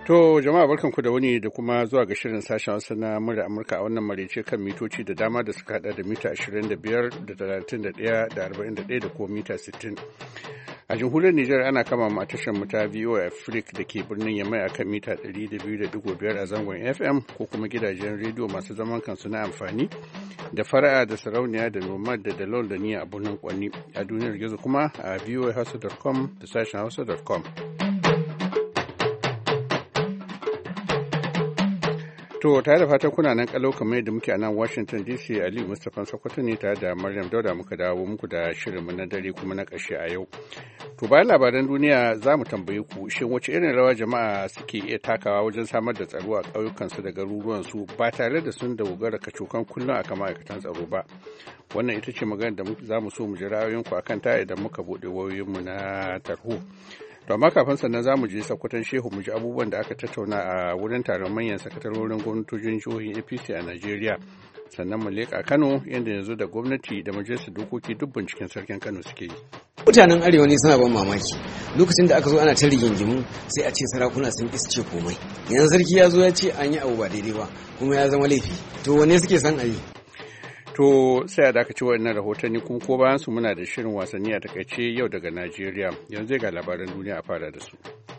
To jama'a barkanku da wani da kuma zuwa ga shirin sashen Hausa na murya Amurka a wannan maraice kan mitoci da dama da suka hada da mita 25 da 31 da 41 da kuma mita 60. A jamhuriyar Nijar ana kama mu a tashar mu ta VOA Africa da ke birnin Yamai akan mita 102.5 a zangon FM ko kuma gidajen rediyo masu zaman kansu na amfani da fara'a da sarauniya da nomad da dalol da niyya a birnin Kwanni. A duniyar gizo kuma a voahausa.com da sashen hausa.com. To tare da fatan kuna nan kalau kamar yadda muke a nan Washington DC, Ali Mustapha Sokoto ne tare da Maryam Dauda muka dawo muku da shirinmu na dare kuma na ƙarshe a yau. To bayan labaran duniya za mu tambaye ku shin wace irin rawa jama'a suke iya takawa wajen samar da tsaro a ƙauyukansu da garuruwansu ba tare da sun dogara kacokan kullum akan ma'aikatan tsaro ba. Wannan ita ce magana da za mu so mu ji ra'ayoyinku akan ta idan muka buɗe wayoyinmu na tarho. To amma kafin sannan za mu je Sokoton Shehu mu ji abubuwan da aka tattauna a wurin taron manyan sakatarorin gwamnatocin jihohin APC a Najeriya. Sannan mu leƙa Kano yadda yanzu da gwamnati da majalisar dokoki duk binciken sarkin Kano suke yi. Mutanen Arewa ne suna ban mamaki. Lokacin da aka zo ana ta rigingimu sai a ce sarakuna sun ce komai. Yanzu sarki ya zo ya ce an yi abu ba daidai ba kuma ya zama laifi. To wanne suke son a yi? To sai a dakaci wannan rahotanni kuma ko bayan su muna da shirin wasanni a takaice yau daga Najeriya. Yanzu ga labaran duniya a fara da su.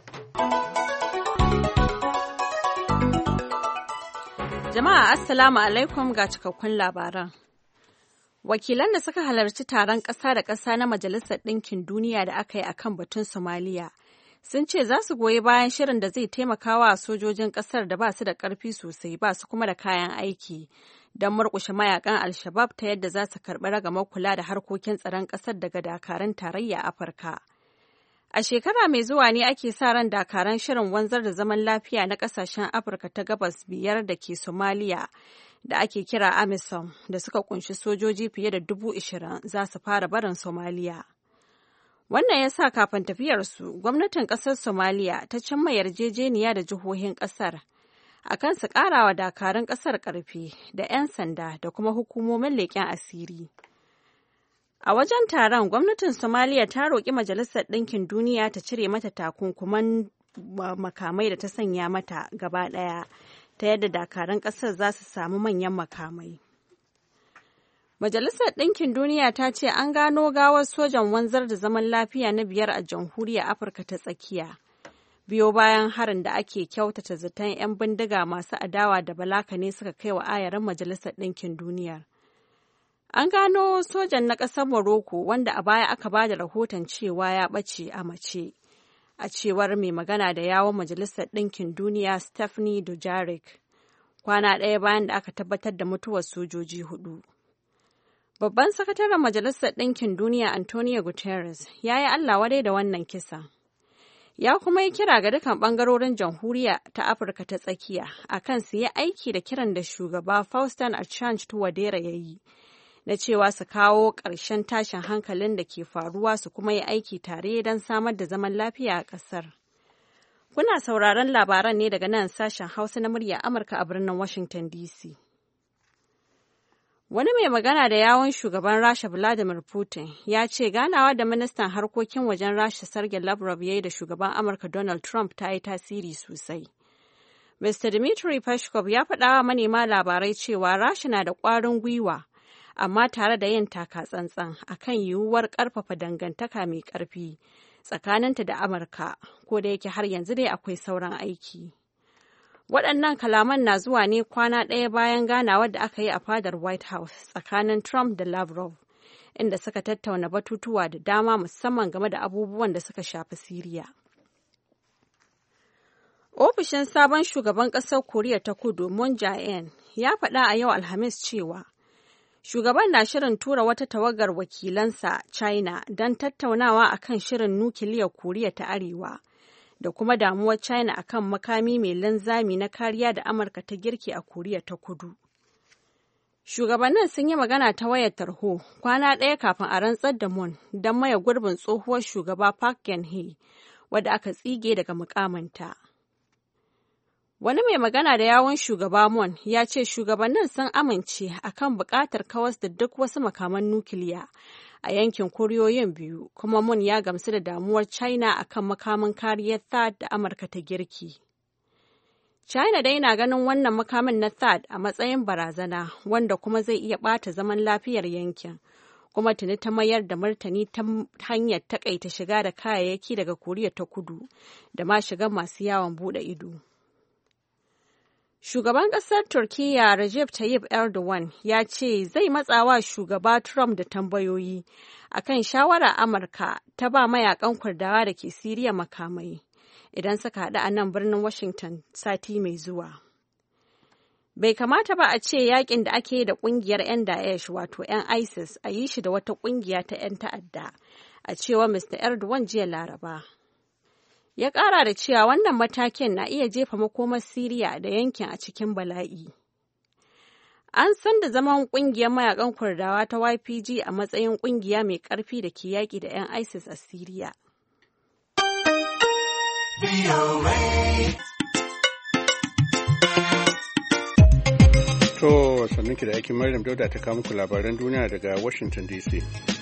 Jama'a assalamu alaikum ga cikakkun labaran. Wakilan da suka halarci taron ƙasa da ƙasa na Majalisar Ɗinkin Duniya da aka yi a kan batun Somaliya sun ce za su goyi bayan shirin da zai taimaka wa sojojin ƙasar da ba su da ƙarfi sosai ba su kuma da kayan aiki don murƙushe mayakan Al-Shabab ta yadda za su karɓi ragamar kula da harkokin tsaron ƙasar daga dakarun tarayya Afirka. A shekara mai zuwa ne ake sa ran dakaran shirin wanzar da zaman lafiya na ƙasashen Afirka ta gabas biyar da ke Somaliya da ake kira AMISOM da suka kunshi sojoji fiye da 20,000 za su fara barin Somaliya. Wannan ya sa kafin tafiyarsu, gwamnatin ƙasar Somaliya ta cimma yarjejeniya da jihohin ƙasar a kan su ƙara wa dakarun ƙasar ƙarfi da 'yan sanda da kuma hukumomin leƙen asiri. A wajen taron, gwamnatin Somaliya ta roƙi Majalisar Ɗinkin Duniya ta cire mata takunkuman makamai da ta sanya mata gaba ɗaya, ta yadda dakarun ƙasar za su samu manyan makamai. Majalisar Ɗinkin Duniya ta ce an gano gawar sojan wanzar da zaman lafiya na 5 a Jamhuriyar Afirka ta Tsakiya. Biyo bayan harin da ake kyautata zaton 'yan bindiga masu adawa da balaka ne suka kai wa ayarin Majalisar Ɗinkin Duniya. An gano sojan na ƙasar Morocco wanda a baya aka ba da rahoton cewa ya ɓace a mace, a cewar mai magana da yawon Majalisar Ɗinkin Duniya Stephanie Dujarric, kwana ɗaya bayan da aka tabbatar da mutuwar sojoji 4. Babban sakataren Majalisar Ɗinkin Duniya Antonio Guterres ya yi Allah wadai da wannan kisa. Ya kuma yi kira ga dukkan ɓangarorin jamhuriya ta Afirka ta tsakiya a kan su yi aiki da kiran da shugaba Faustin Archange Touadera ya yi, na cewa su kawo ƙarshen tashin hankalin da ke faruwa su kuma yi aiki tare don samar da zaman lafiya a ƙasar. Kuna sauraron labaran ne daga nan sashen Hausa na murya Amurka a birnin Washington DC. Wani mai magana da yawun shugaban Rasha Vladimir Putin ya ce ganawa da ministan harkokin wajen Rasha Sergei Lavrov ya yi da shugaban Amurka Donald Trump ta yi tasiri sosai. Mr. Dmitry Peskov ya faɗa wa manema labarai cewa Rasha na da ƙwarin gwiwa, amma tare da yin taka tsantsan akan yiwuwar ƙarfafa dangantaka mai ƙarfi tsakaninta da Amurka, ko da yake har yanzu dai akwai sauran aiki. Waɗannan kalaman na zuwa ne kwana ɗaya bayan ganawar da aka yi a fadar White House tsakanin Trump da Lavrov, inda suka tattauna batutuwa da dama musamman game da abubuwan da suka shafi Siriya. Ofishin sabon shugaban ƙasar Koriya ta Kudu, Moon Jae-in, ya faɗa a yau Alhamis cewa shugaban na shirin tura wata tawagar wakilansa China don tattaunawa akan shirin nukiliyar Koriya ta Arewa, da kuma damuwar China akan makami mai linzami na kariya da Amurka ta girke a Koriya ta Kudu. Shugabannin sun yi magana ta wayar tarho kwana ɗaya kafin a rantsar da Moon don maye gurbin tsohuwar shugaba Park Geun-hye, wadda aka tsige daga mukamanta. Wani mai magana da yawun shugaba Moon ya ce shugabannin sun amince akan buƙatar kawas da duk wasu makaman nukiliya a yankin Koriyoyin biyu, kuma Moon ya gamsu da damuwar China akan makamin kariyar THAAD da Amurka ta girki. China dai na ganin wannan makamin na THAAD a matsayin barazana wanda kuma zai iya ɓata zaman lafiyar yankin. Kuma tuni ta mayar da martani ta hanyar takaita shiga da kayayyaki daga Koriya ta Kudu da ma shiga masu yawon bude ido. Shugaban ƙasar Turkiyya Recep Tayyip Erdogan ya ce zai matsawa shugaba Trump da tambayoyi akan shawarar Amurka ta ba mayakan Kurdawa da ke Siriya makamai idan suka haɗu a nan birnin Washington sati mai zuwa. Bai kamata ba a ce yakin da ake da ƙungiyar 'yan Daesh wato 'yan ISIS a yi shi da wata ƙungiya ta 'yan ta'adda, a cewa Mr. Erdogan jiya Laraba. Ya ƙara da cewa wannan matakin na iya jefa makomar Siriya da yankin a cikin bala'i. An san da zaman ƙungiyar mayakan Kurdawa ta YPG a matsayin ƙungiya mai ƙarfi da ke yaƙi da 'yan ISIS a Siriya. To, sannan ki da aikin Maryam Dauda ta kawo muku labaran duniya daga Washington DC.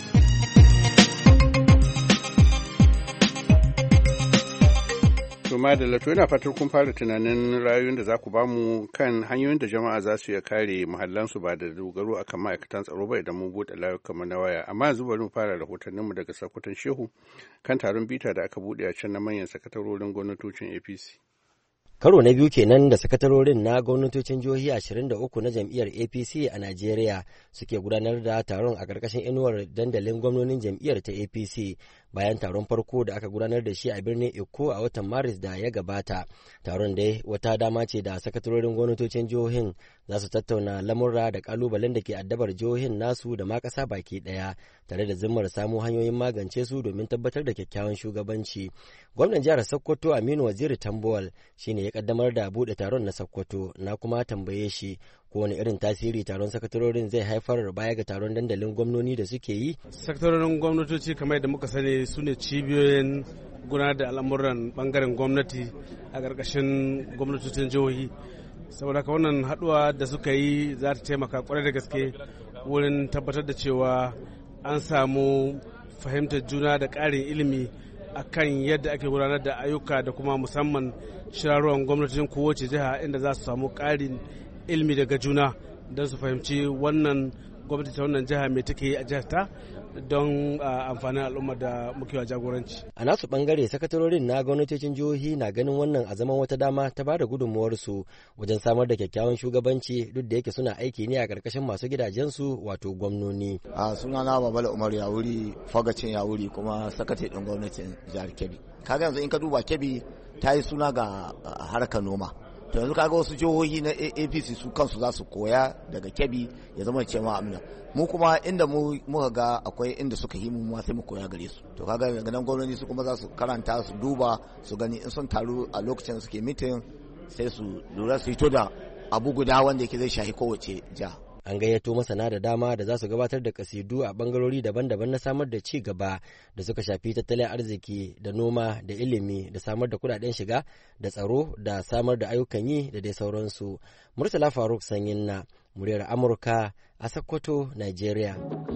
To madalla, to yana fatar kun fara tunanin ra'ayoyin da za ku bamu kan hanyoyin da jama'a za su iya kare muhallansu ba da dogaro akan ma'aikatan tsaro ba idan mun buɗe layukanmu na waya. Amma yanzu bari mu fara rahotanninmu daga Sokoton Shehu kan taron bita da aka buɗe a can na manyan sakatarorin gwamnatocin APC. Karo na biyu kenan da sakatarorin na gwamnatocin jihohi 23 na jam'iyyar APC a Najeriya suke gudanar da taron a ƙarƙashin inuwar dandalin gwamnonin jam'iyyar ta APC bayan taron farko da aka gudanar da shi a birnin Eko a watan Maris da ya gabata. Taron dai wata dama ce da sakatarorin gwamnatocin jihohin za su tattauna lamurra da kalubalen da ke addabar jihohin nasu da ma ƙasa baki ɗaya tare da zimmar samo hanyoyin magance su domin tabbatar da kyakkyawan shugabanci. Gwamnan jihar Sokoto Aminu Waziri Tambuwal shine ya kaddamar da buɗe taron na Sokoto, na kuma tambaye shi ko wani irin tasiri taron sakatarorin zai haifar baya ga taron dandalin gwamnoni da suke yi. Sakatarorin gwamnatoci kamar yadda muka sani su ne cibiyoyin gudanar da al'amuran bangaren gwamnati a ƙarƙashin gwamnatocin jihohi. Saboda haka wannan haɗuwa da suka yi za ta taimaka kwarai da gaske wurin tabbatar da cewa an samu fahimtar juna da ƙarin ilimi akan yadda ake gudanar da ayyuka da kuma musamman shirarruwan gwamnatin kowace jiha inda za su samu ƙarin ilimi daga juna don su fahimci wannan gwamnati ta wannan jiha mai take yi a jihar ta don amfanin al'umma da muke wa jagoranci. A nasu bangare sakatarorin na gwamnatocin jihohi na ganin wannan a zaman wata dama ta ba da gudunmuwarsu wajen samar da kyakkyawan shugabanci duk da yake suna aiki ne a ƙarƙashin masu gidajensu wato gwamnoni. A sunana Babala Umar Yawuri, Fagacin Yawuri kuma sakatare ɗin gwamnatin jihar Kebbi. Kaga yanzu in ka duba Kebbi ta yi suna ga harkar noma. To yanzu kaga wasu jihohi na APC su kansu za su koya daga Kebbi ya zama cewa amina. Mu kuma inda muka ga akwai inda suka yi mu ma sai mu koya gare su. To kaga daga nan gwamnati su kuma za su karanta su duba su gani in sun taru a lokacin suke mitin sai su lura su hito da abu guda wanda yake zai shahi kowace jiha. An gayyato masana da dama da za su gabatar da kasidu a bangarori daban-daban na samar da ci gaba da suka shafi tattalin arziki da noma da ilimi da samar da kudaden shiga da tsaro da samar da ayyukan yi da dai sauransu. Murtala Faruk Sanyin na muryar Amurka a Sokoto, Nigeria.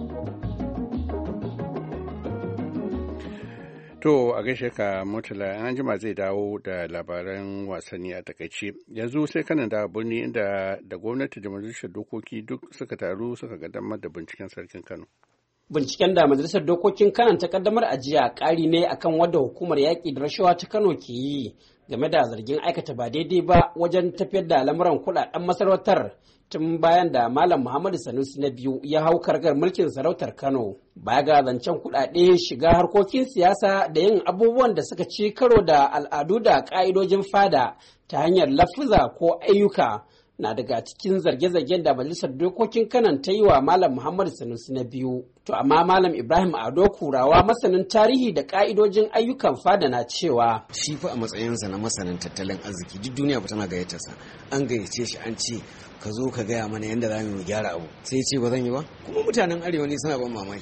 To a gaishe ka Murtala, an jima zai dawo da labaran wasanni a takaice. Yanzu sai kanan da birni inda da gwamnati da majalisar dokoki duk suka taru suka kaddamar da binciken sarkin Kano. Binciken da majalisar dokokin Kano ta kaddamar a jiya ƙari ne akan wadda hukumar yaƙi da rashawa ta Kano ke yi game da zargin aikata ba daidai ba wajen tafiyar da lamuran kuɗaɗen masarautar tun bayan da Malam Muhammadu Sanusi na biyu ya hau kargar mulkin sarautar Kano. Baya ga zancen kuɗaɗe, shiga harkokin siyasa da yin abubuwan da suka ci karo da al'adu da ƙa'idojin fada ta hanyar lafuza ko ayyuka na daga cikin zarge-zargen da majalisar dokokin Kanan ta yi wa Malam Muhammadu Sanusi na biyu. To amma Malam Ibrahim Ado Kurawa, masanin tarihi da ka'idojin ayyukan fada, na cewa shi fa a matsayinsa na masanin tattalin arziki duk duniya ba tana gayyatarsa, an gayyace shi an ce ka zo ka gaya mana yadda za mu gyara abu, sai ya ce ba zan yi ba. Kuma mutanen arewa ne suna ban mamaki,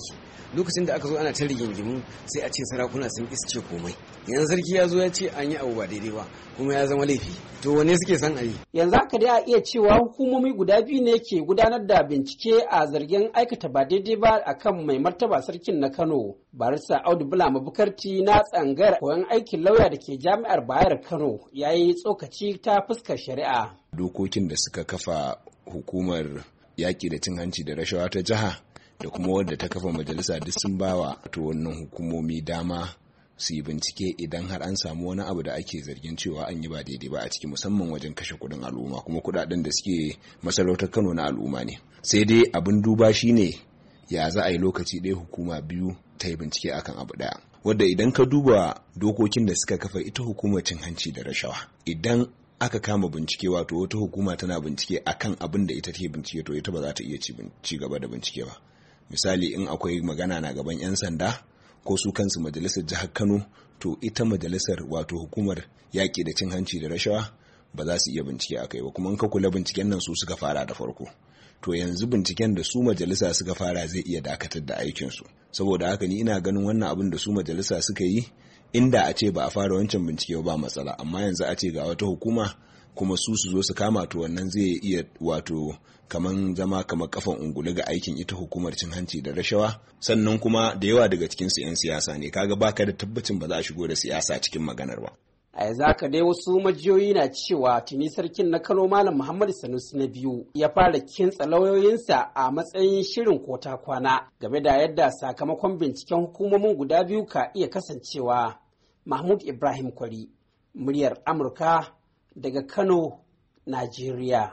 lokacin da aka zo ana ta rigingimu sai a ce sarakuna sun isce komai. Yanzu sarki ya zo ya ce an yi abu ba daidai ba kuma ya zama laifi. To wane suke son a yi? Yanzu haka dai a iya cewa hukumomi guda biyu ne ke gudanar da bincike a zargin aikata ba daidai ba akan mai martaba sarkin na Kano. Barista Audu Bulama Bukarti na tsangayar koyon aikin lauya da ke jami'ar Bayar Kano ya yi tsokaci ta fuskar shari'a. Dokokin da suka kafa hukumar yaƙi da cin hanci da rashawa ta jiha da kuma wadda ta kafa majalisa duk sun bawa to wannan hukumomi dama su yi bincike idan har an samu wani abu da ake zargin cewa an yi ba daidai ba a ciki, musamman wajen kashe kuɗin al'umma, kuma kuɗaɗen da suke masarautar Kano na al'umma ne. Sai dai abin duba shine ya za a yi lokaci ɗaya hukuma biyu ta yi bincike akan abu ɗaya, wadda idan ka duba dokokin da suka kafa ita hukumar cin hanci da rashawa, idan aka kama bincike wato wata hukuma tana bincike akan abin da ita take bincike to ita ba za ta iya ci gaba da bincike ba. Misali, in akwai magana na gaban 'yan sanda ko su kansu majalisar jihar Kano, to ita majalisar wato hukumar yaƙi da cin hanci da rashawa ba za su iya bincike a kai ba, kuma in ka kula binciken nan su suka fara da farko. To yanzu binciken da su majalisa suka fara zai iya dakatar da aikinsu. Saboda haka ni ina ganin wannan abin da su majalisa suka yi, inda a ce ba a fara wancan bincike ba matsala, amma yanzu a ce ga wata hukuma kuma su zo su kama, to wannan zai iya wato kaman zama kamar kafan ungulu ga aikin ita hukumar cin hanci da rashawa. Sannan kuma da yawa daga cikin su 'yan siyasa ne, kaga baka da tabbacin ba za a shigo da siyasa cikin maganar ba. A yanzu haka dai wasu majiyoyi na cewa tuni sarkin na Kano Malam Muhammadu Sanusi na biyu ya fara kintsa lauyoyinsa a matsayin shirin kota kwana game da yadda sakamakon binciken hukumomin guda biyu ka iya kasancewa. Mahmud Ibrahim Kwari, muryar Amurka daga Kano, Najeriya.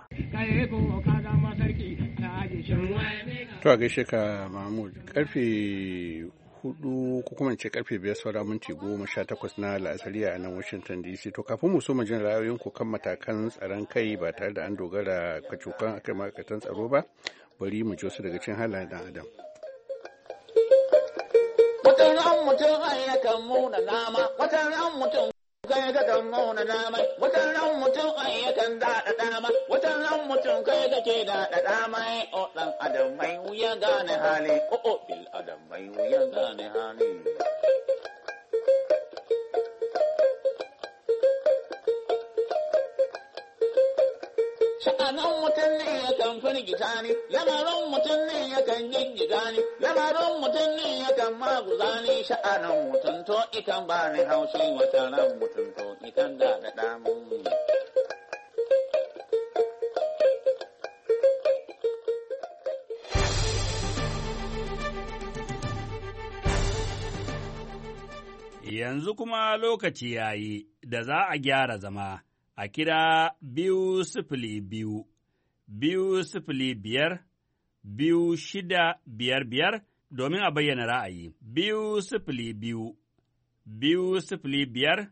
To a gaishe ka Mahmud, karfe 4 ko kuma ce karfe 5 saura minti 18 na la'asariya a nan Washington DC. To kafin mu so mu jin ra'ayoyinku kan matakan tsaron kai ba tare da an dogara kacokan akai ma'aikatan tsaro ba, bari mu ji wasu daga cikin halayen dan adam. Watan ran mutum ayyakan muna nama, watan ran mutum kai ga kan muna nama, watan ran mutum ayyakan daɗa dama, watan ran mutum kai ga ke daɗa dama, o dan adam mai wuya gane hali, o bil adam mai wuya gane hali. Sha'anan mutum ne yakan firgita ni, lamarin mutum ne yakan gingiga ni, lamarin mutum ne yakan maguza ni, sha'anan mutum to ikan ba ni haushi, wata ran mutum to ikan da damun. Yanzu kuma lokaci ya yi da za a gyara zama. A kira 202, 205, 2655 domin a bayyana ra'ayi. 202, 205,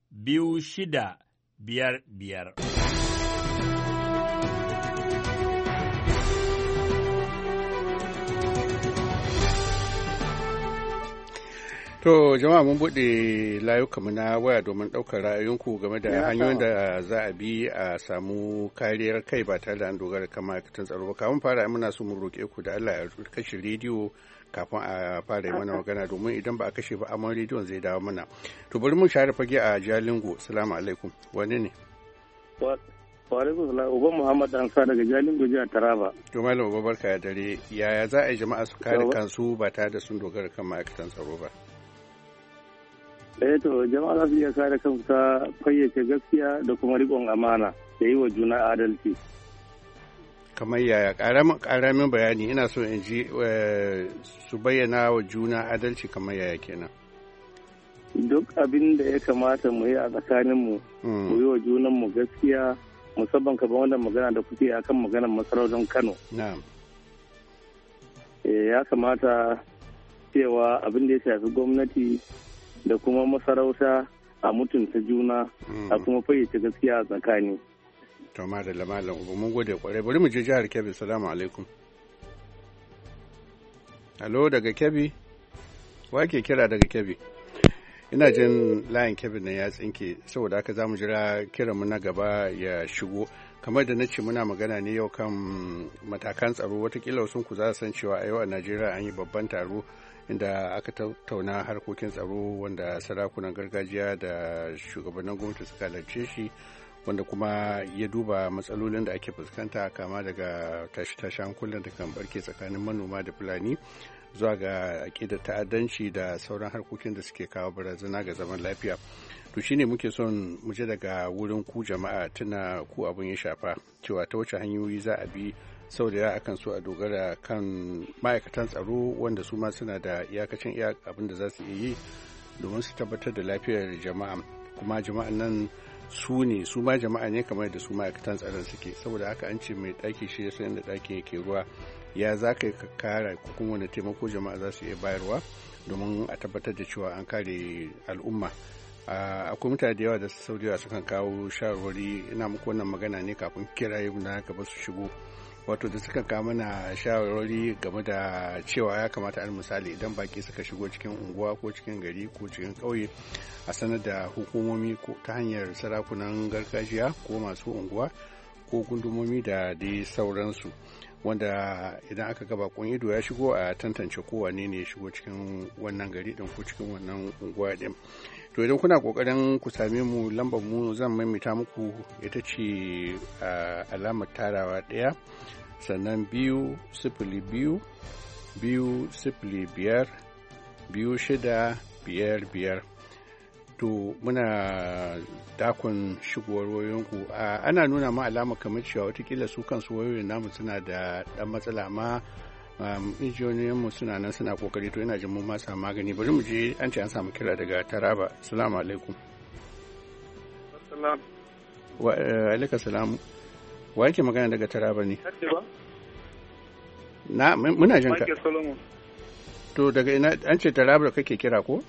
2655. To jama'a mun buɗe layukanmu na waya domin ɗaukar ra'ayoyinku game da hanyoyin da za a bi a samu kariyar kai ba tare da an dogara kan ma'aikatan tsaro ba. Kafin fara muna so mu roƙe ku da Allah ya kashe rediyo kafin a fara mana magana, domin idan ba a kashe ba amon rediyon zai dawo mana. To bari mun share fage a Jalingo. Assalamu alaikum. Wani ne? Wa alaikum salam. Uban Muhammad Ansa daga Jalingo jihar Taraba. To malam Uba barka da dare. Yaya za a yi jama'a su kare kansu ba tare da sun dogara kan ma'aikatan tsaro ba? To jama'a za su iya kare kansu ta fayyace gaskiya da kuma riƙon amana da yi wa juna adalci. Kamar yaya ƙaramin bayani, ina so in ji su bayyana wa juna adalci kamar yaya kenan. Duk abin da ya kamata mu yi a tsakaninmu mu yi wa junanmu gaskiya, musamman kamar wannan magana da kuke akan maganar masarautar Kano. Ya kamata cewa abin da ya shafi gwamnati da kuma masarauta a mutunta juna a kuma fayyace gaskiya a tsakani. To madalla malam Uba mun gode kwarai. Bari mu je jihar Kebbi. Assalamu alaikum. Alo daga Kebbi? Wa ke kira daga Kebbi? Ina jin layin Kebbi na ya tsinke, saboda haka za mu jira kiranmu na gaba ya shigo. Kamar da na ce muna magana ne yau kan matakan tsaro, watakila sun ku za su san cewa a yau a Najeriya an yi babban taro inda aka tattauna harkokin tsaro wanda sarakunan gargajiya da shugabannin gwamnati suka halarce shi, wanda kuma ya duba matsalolin da ake fuskanta kama daga tashi-tashi hankulan da kan barke tsakanin manoma da fulani zuwa ga aƙidar ta'addanci da sauran harkokin da suke kawo barazana ga zaman lafiya. To shine muke son mu je daga wurin ku jama'a tuna ku abin ya shafa cewa ta wace hanyoyi za a bi, saboda ya akan so a dogara kan ma'aikatan tsaro wanda su ma suna da iyakacin abin da za su iya yi domin su tabbatar da lafiyar jama'a, kuma jama'an nan su ma jama'a ne kamar da su ma'aikatan tsaron suke. Saboda haka an ce mai ɗaki shi ya san da ɗakin yake ruwa, ya za ka kara ko kuma wani taimako jama'a za su iya bayarwa domin a tabbatar da cewa an kare al'umma. Akwai mutane da yawa da sau da yawa sukan kawo shawarwari, ina muku wannan magana ne kafin kiraye na gaba su shigo, wato da suka kawo mana shawarwari game da cewa ya kamata al misali idan baki suka shigo cikin unguwa ko cikin gari ko cikin ƙauye a sanar da hukumomi ko ta hanyar sarakunan gargajiya ko masu unguwa ko gundumomi da dai sauransu, wanda idan aka ga bakon ido ya shigo a tantance kowane ne ya shigo cikin wannan gari din ko cikin wannan unguwa din. To idan kuna kokarin ku same mu, lambar mu zan maimaita muku ita ce alamar tarawa 1 sannan 202 205 2655. To muna dakon shigowar wayoyinku. Ana nuna ma alama kamar cewa watakila su kansu wayoyin namu suna da dan matsala, amma injiniyanmu suna nan suna kokari, to ina jin mun masa magani. Bari mu je, an ce an samu kira daga Taraba. Assalamu alaikum. Wa alaikum salam. Wa yake magana daga Taraba ne? Na muna jin ka. To daga ina an ce Taraba kake kira ko?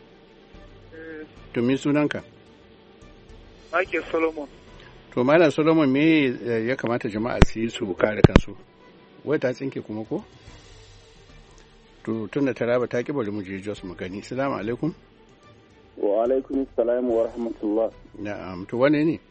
To me sunanka? Ake Solomon. To Malam Solomon, me ya kamata jama'a su yi su kare kansu? Wai ta tsinke kuma ko? To tun da Taraba ta ki, bari mu je Jos mu gani. Assalamu alaikum. Wa alaikum assalam wa rahmatullah. Na'am, to wane ne?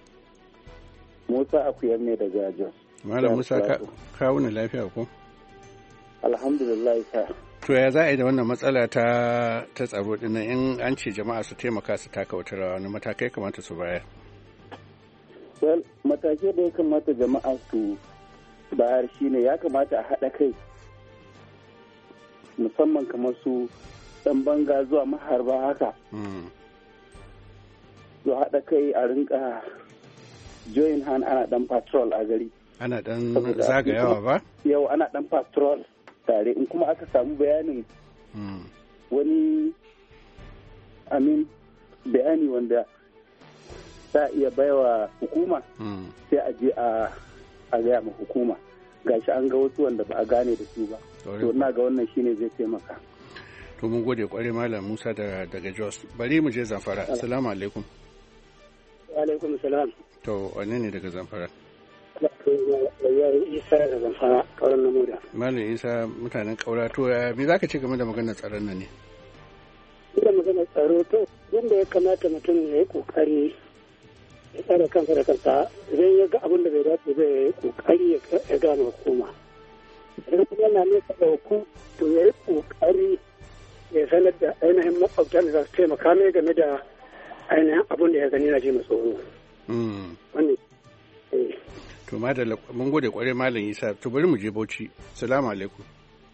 Musa Akuyar ne daga Jos. Malam Musa, ka wuni lafiya ko? Alhamdulillah sa. To ya za a yi da wannan matsala ta tsaro dinnan, in an ce jama'a su taimaka su taka wata rawa, wani matakai kamata su bayar? Well, matakai da ya kamata jama'a su bayar shine ya kamata a haɗa kai, musamman kamar su ɗan banga zuwa maharba haka. Su haɗa kai a rinka join hand, ana ɗan patrol a gari. Ana ɗan zagayawa ba? Yau ana ɗan patrol tare, in kuma aka samu bayanin wani bayani wanda za a iya baiwa hukuma, sai a je a gaya ma hukuma gashi an ga wasu wanda ba a gane da su ba. To ina ga wannan shine zai taimaka. To mun gode kwarai Malam Musa daga Jos. Bari mu je Zamfara. Assalamu alaikum. Wa alaikum salam. To wane ne daga Zamfara? Isa daga Zamfara, kauran Namuda. Malam Isa, mutanen kaura, to me zaka ce game da maganar tsaron nan ne? Ina maganar tsaro, to yadda ya kamata mutum ya yi kokari ya tsara kansa da kansa, idan ya ga abin da bai dace zai yi kokari ya gane hukuma. Idan kuma yana nesa da hukuma, to ya yi kokari ya sanar da ainihin makwabtan da za su taimaka mai game da ainihin abin da ya gani na ji mai tsoro. Wannan to madalla, mun gode kwarai Malam Isa. To bari mu je Bauchi. Assalamu alaikum.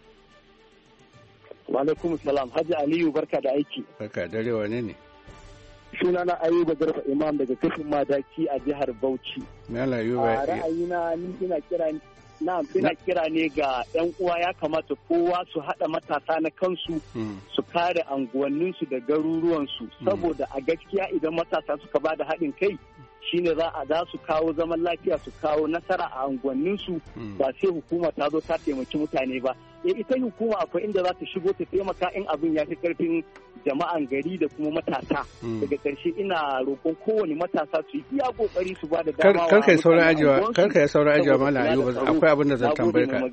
Wa alaikum salam. Haji Aliyu, barka da aiki. Barka dare, wane ne? Sunana Ayuba Garba Imam daga kafin Madaki a jihar Bauchi. Malam Ayuba, ra'ayina ni ina kira ne ga 'yan uwa, ya kamata kowa su haɗa matasa na kansu su kare anguwanninsu da garuruwansu, saboda a gaskiya idan matasa suka ba da haɗin kai shine za su kawo zaman lafiya, su kawo nasara a unguwanninsu, ba sai hukuma ta zo ta taimaki mutane ba. Ita hukuma akwai inda za ta shigo ta taimaka in abin ya fi karfin jama'an gari da kuma matasa. Daga ƙarshe ina roƙon kowane matasa su yi iya kokari su ba da dama. Karka yi sauran ajiwa Malam Ayuba, akwai abin da zan tambaye ka.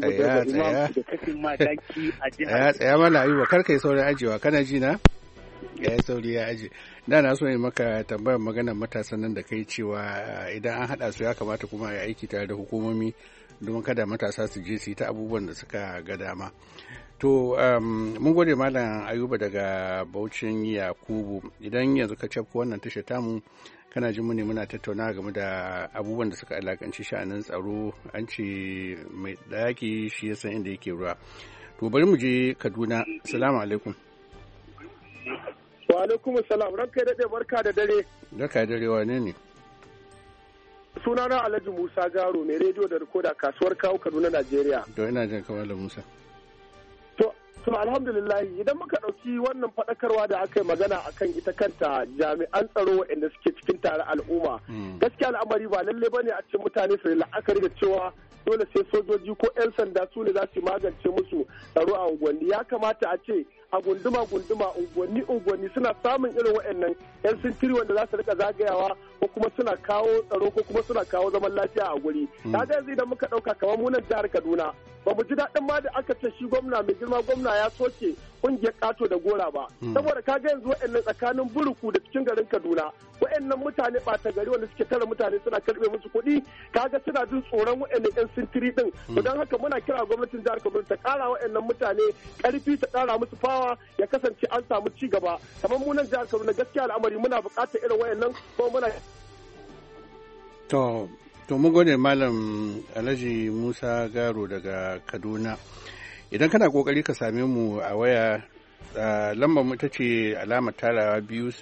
Tsaya Malam Ayuba, karka yi sauran ajiwa, kana ji na? Ya yi sauri ya aji. Da na so yi maka tambayar maganar matasan nan da kai cewa idan an haɗa su ya kamata kuma ya aiki tare da hukumomi don kada matasa su je su yi ta abubuwan da suka ga dama. To mun gode Malam Ayuba daga Bauchin Yakubu. Idan yanzu ka cafko wannan tashar tamu kana jin mu ne muna tattauna game da abubuwan da suka alakanci sha'anin tsaro, an ce mai daki shi ya san inda yake ruwa. To bari mu je Kaduna. Assalamu alaikum. Wa alaikum assalam. Ranka daɗe, barka da dare. Barka da dare, wane ne? Sunana Alhaji Musa Garo, mai rediyo da rikoda kasuwar Kawo Kaduna, Najeriya. To ina jin kamar da Musa. To alhamdulillah, idan muka ɗauki wannan faɗakarwa da aka yi magana akan ita kanta jami'an tsaro waɗanda suke cikin tare al'umma, gaskiya al'amari ba lalle ba ne a ce mutane su la'akari da cewa dole sai sojoji ko 'yan sanda su ne za su magance musu tsaro a unguwanni. Ya kamata a ce a gunduma unguwanni suna samun irin waɗannan 'yan sintiri wanda za su rika zagayawa ko kuma suna kawo tsaro ko kuma suna kawo zaman lafiya a guri. Kaga yanzu idan muka ɗauka kamar munan jihar Kaduna, ba mu ji daɗin ma da aka ce shi gwamna mai girma gwamna ya soke kungiyar ƙato da gora ba. Saboda kaga yanzu waɗannan tsakanin buruku da cikin garin Kaduna, waɗannan mutane ɓata gari wanda suke tara mutane suna karɓe musu kuɗi, kaga suna jin tsoron waɗannan 'yan sintiri ɗin. To don haka muna kira gwamnatin jihar Kaduna ta ƙara waɗannan mutane ƙarfi, ta ƙara musu fawa, ya kasance an samu ci gaba. Kamar mu nan jihar Kaduna gaskiya al'amari muna buƙatar irin waɗannan ko muna. To mun gode Malam Alhaji Musa Garo daga Kaduna. Idan kana kokari ka same mu a waya, lambar mu ita ce alamar tarawa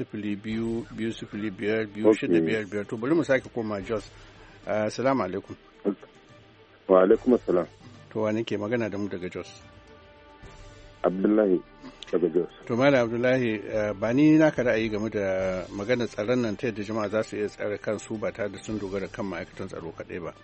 202-205-2655. To bari mu sake koma Jos. Assalamu alaikum. Wa alaikum assalam. To wa nake magana da mu daga Jos? Abdullahi daga Jos. To Malam Abdullahi, ba ni naka ra'ayi game da maganar tsaron nan ta yadda jama'a za su iya tsare kansu ba tare da sun dogara kan ma'aikatan tsaro kaɗai ba.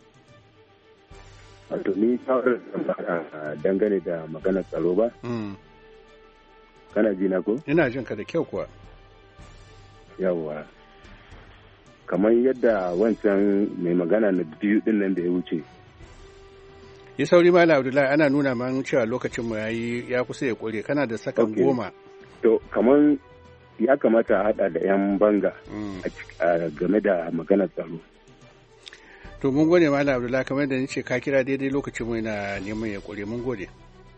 Wato ni shawarar dangane da maganar tsaro ba? Kana ji na ko? Ina jin ka da kyau kuwa. Yawwa. Kamar yadda wancan mai magana na biyu din nan da ya wuce. Yi sauri Malam Abdullahi, ana nuna man cewa lokacin mu ya kusa ya kure, kana da sakan 10. To kamar ya kamata a hada da 'yan banga game da maganar tsaro. To mun gode Malam Abdullahi, kamar da nace ka kira daidai lokacin mu yana neman ya kure, mun gode.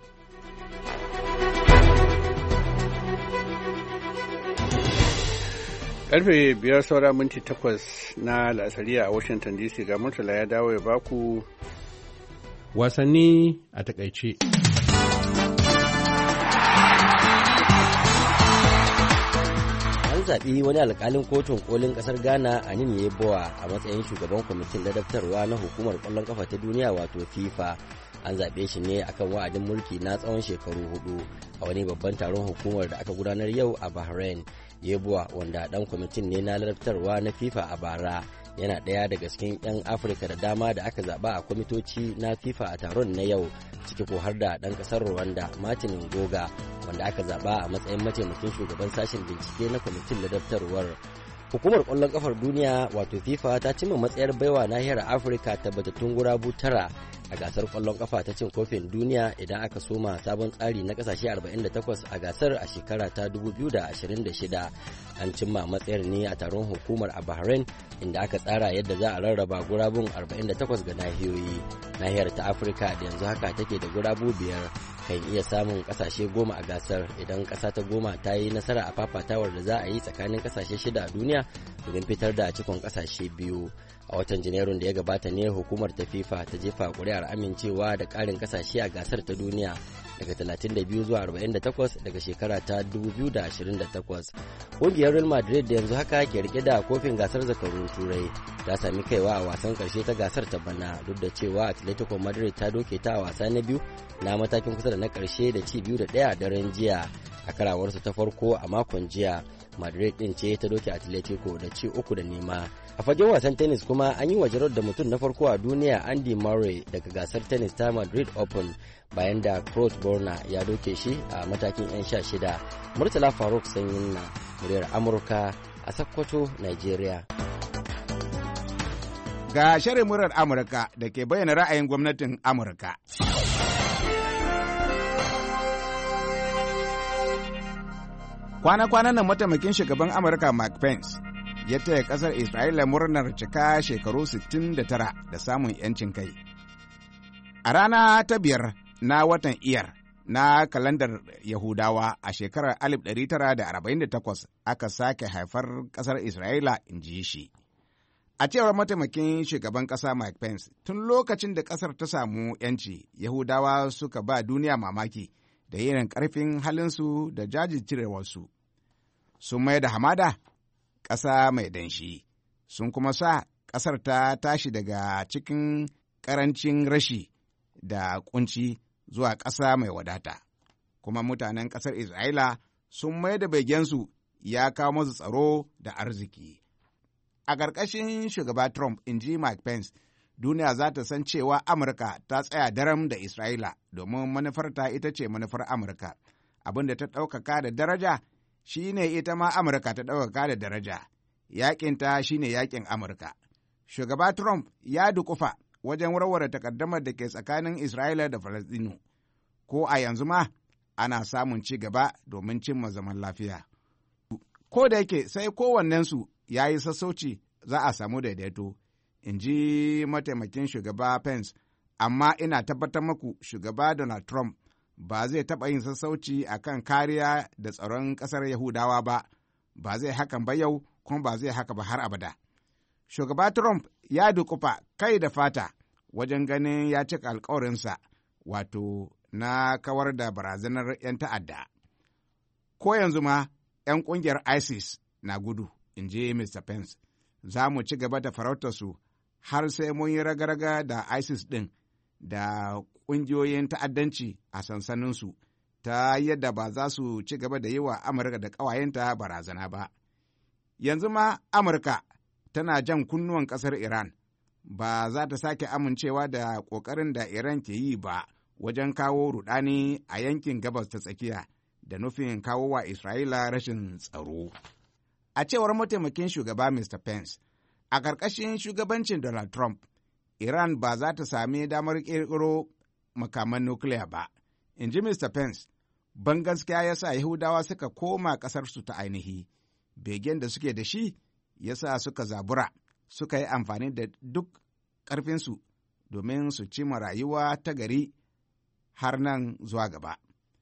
Karfe 5:08 na la'asariya a Washington DC, ga Murtala ya dawo ya baku wasanni a takaice. An zaɓi wani alƙalin kotun kolin ƙasar Ghana a Nini Yeboah a matsayin shugaban kwamitin ladabtarwa na hukumar ƙwallon ƙafa ta duniya wato FIFA. An zaɓe shi ne akan wa'adin mulki na tsawon shekaru 4 a wani babban taron hukumar da aka gudanar yau a Bahrain. Yeboah, wanda ɗan kwamitin ne na ladabtarwa na FIFA a bara, yana ɗaya daga cikin 'yan Afirka da dama da aka zaɓa a kwamitoci na FIFA a taron na yau, ciki ko har da ɗan ƙasar Rwanda Martin Ngoga, wanda aka zaɓa a matsayin mataimakin shugaban sashen bincike na kwamitin ladabtarwar. Hukumar ƙwallon ƙafar duniya wato FIFA ta cimma matsayar baiwa nahiyar Afirka tabbatattun gurabu 9 a gasar ƙwallon ƙafa ta cin kofin duniya idan aka soma sabon tsari na ƙasashe 48 a gasar a shekara ta 2026. An cimma matsayar ne a taron hukumar a Bahrain, inda aka tsara yadda za a rarraba gurabun 48 ga nahiyoyi. Nahiyar ta Afirka da yanzu haka take da gurabu 5, kan iya samun kasashe 10 a gasar idan kasa ta 10 ta yi nasara a fafatawar da za a yi tsakanin kasashe 6 a duniya domin fitar da cikon kasashe 2. A watan Janairun da ya gabata ne hukumar ta FIFA ta jefa kuri'ar amincewa da ƙarin kasashe a gasar ta duniya daga 32 zuwa 48 daga shekara ta 2028. Ƙungiyar Real Madrid da yanzu haka ke rike da kofin gasar zakarun Turai ta sami kaiwa a wasan ƙarshe ta gasar ta bana, duk da cewa Atletico Madrid ta doke ta a wasa na biyu na matakin kusa da na ƙarshe da ci 2-1 a daren jiya. A karawarsu ta farko a makon jiya, Madrid din ce ta doke Atletico da ci 3-0. A fagen wasan tennis kuma an yi wajerar da mutum na farko a duniya Andy Murray daga gasar tennis ta Madrid Open bayan da Kroos Borna ya doke shi a matakin 'yan 16. Murtala Faruk Sanyin na muryar Amurka a Sokoto, Nigeria. Ga shirin muryar Amurka da ke bayyana ra'ayin gwamnatin Amurka. Kwana-kwanan nan mataimakin shugaban Amurka Mike Pence ya taya ƙasar Isra'ila murnar cika shekaru 69 da samun 'yancin kai. A rana ta 5 na watan Iyar na kalandar Yahudawa a shekarar 1948 aka sake haifar ƙasar Isra'ila, in ji shi. A cewar mataimakin shugaban ƙasa Mike Pence, tun lokacin da ƙasar ta samu ‘yanci, Yahudawa suka ba duniya mamaki da irin ƙarfin halinsu da jajircewarsu. Sun mai da hamada ƙasa mai danshi, sun kuma sa ƙasar ta tashi daga cikin ƙarancin rashi da ƙunci zuwa ƙasa mai wadata. Kuma mutanen ƙasar Isra'ila sun mai da begensu ya kawo masu tsaro da arziki. A ƙarƙashin shugaba Trump, in ji Mike Pence, duniya za ta san cewa Amurka ta tsaya daram da Isra'ila domin manufarta ita ce manufar Amurka. Abin da ta ɗaukaka da daraja shi ne ita ma Amurka ta ɗaukaka da daraja. Yaƙinta shi ne yaƙin Amurka. Shugaba Trump ya dukufa wajen warware takaddamar da ke tsakanin Isra'ila da Falasɗinu. Ko a yanzu ma ana samun ci gaba domin cimma zaman lafiya. Ko da yake sai kowannensu ya yi sassauci za a samu daidaito, in ji mataimakin shugaba Pence, amma ina tabbatar maku shugaba Donald Trump ba zai taɓa yin sassauci a kan kariya da tsaron ƙasar Yahudawa ba zai hakan ba yau kuma ba zai haka ba har abada. Shugaba Trump ya dukufa kai da fata wajen ganin ya cika alkawarinsa, wato na kawar da barazanar 'yan ta'adda. Ko yanzu ma 'yan ƙungiyar ISIS na gudu, in ji Mr. Pence, za mu ci gaba da farautarsu har sai mun yi raga-raga da ISIS ɗin da ƙungiyoyin ta'addanci a sansaninsu ta yadda ba za su ci gaba da yi wa Amurka da ƙawayenta barazana ba. Yanzu ma Amurka tana jan kunnuwan ƙasar Iran, ba za ta sake amincewa da ƙoƙarin da Iran ke yi ba wajen kawo ruɗani a yankin gabas ta tsakiya da nufin kawo wa Isra'ila rashin tsaro. A cewar mataimakin shugaba Mr. Pence, a ƙarƙashin shugabancin Donald Trump, Iran ba za ta sami damar ƙirƙiro makaman nukiliya ba. In ji Mr. Pence, ban gaskiya ya sa Yahudawa suka koma ƙasarsu ta ainihi, begen da suke da shi ya sa suka zabura, suka yi amfani da duk ƙarfinsu domin su cima rayuwa ta gari har nan zuwa gaba.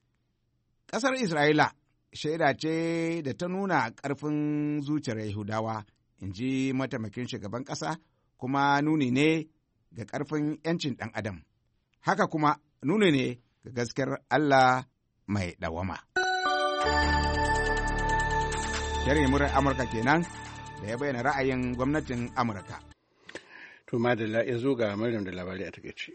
Ƙasar Isra'ila shaida ce da ta nuna ƙarfin zuciyar Yahudawa, in ji mataimakin shugaban ƙasa, kuma nuni ne ga ƙarfin ‘yancin ɗan adam. Haka kuma nuni ne ga gaskiyar Allah mai ɗawama. Shirin murar Amurka kenan da ya bayyana ra'ayin gwamnatin Amurka. To madalla ya zo ga Maryam da labari a takaice.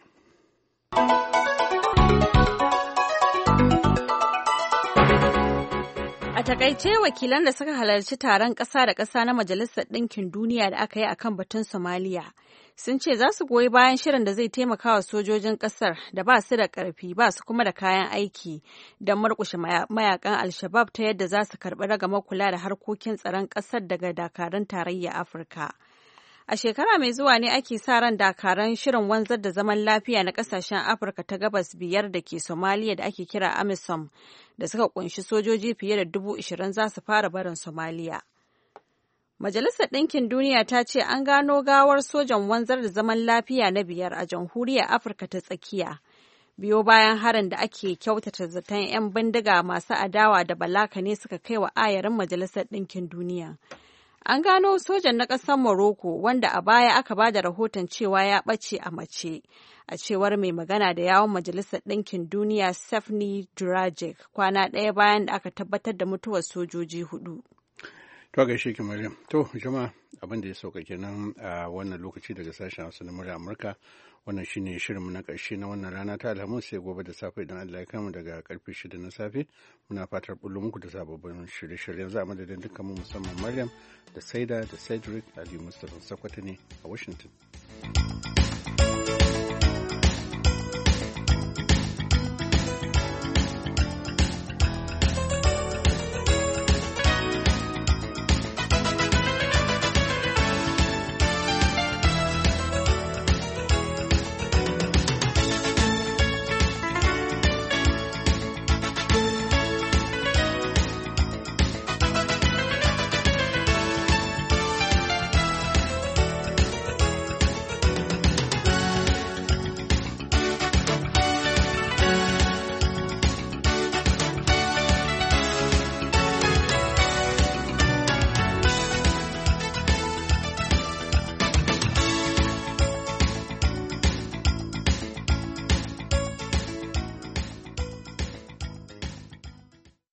A takaice wakilan da suka halarci taron ƙasa da ƙasa na Majalisar Ɗinkin Duniya da aka yi akan batun Somaliya sun ce za su goyi bayan shirin da zai taimaka wa sojojin ƙasar da ba su da ƙarfi ba su kuma da kayan aiki don murƙushe mayakan Al-Shabaab ta yadda za su karɓi ragamar kula da harkokin tsaron ƙasar daga dakarun tarayyar Afirka. A shekara mai zuwa ne ake sa ran dakaran shirin wanzar da zaman lafiya na kasashen Afirka ta gabas 5 da ke Somaliya da ake kira AMISOM da suka kunshi sojoji fiye da 20,000 za su fara barin Somaliya. Majalisar Ɗinkin Duniya ta ce an gano gawar sojan wanzar da zaman lafiya na 5 a Jamhuriyar Afirka ta Tsakiya. Biyo bayan harin da ake kyautata zaton 'yan bindiga masu adawa da balaka ne suka kai wa ayarin Majalisar Ɗinkin Duniya. An gano sojan na ƙasar Morocco wanda a baya aka ba da rahoton cewa ya ɓace a mace, a cewar mai magana da yawon Majalisar Ɗinkin Duniya Stephanie Dujarric kwana ɗaya bayan da aka tabbatar da mutuwar sojoji 4. To gaishe ki Maryam. To jama'a abin da ya sauka kenan a wannan lokaci daga sashen Hausa na murya Amurka. Wannan shine shirinmu na ƙarshe na wannan rana ta Alhamis, sai gobe da safe idan Allah ya kama daga karfe 6 na safe. Muna fatar bullo muku da sababbin shirye-shiryen za a madadin dukkan mu musamman Maryam da Saida da Cedric Ali Mustapha Sakwata ne a Washington.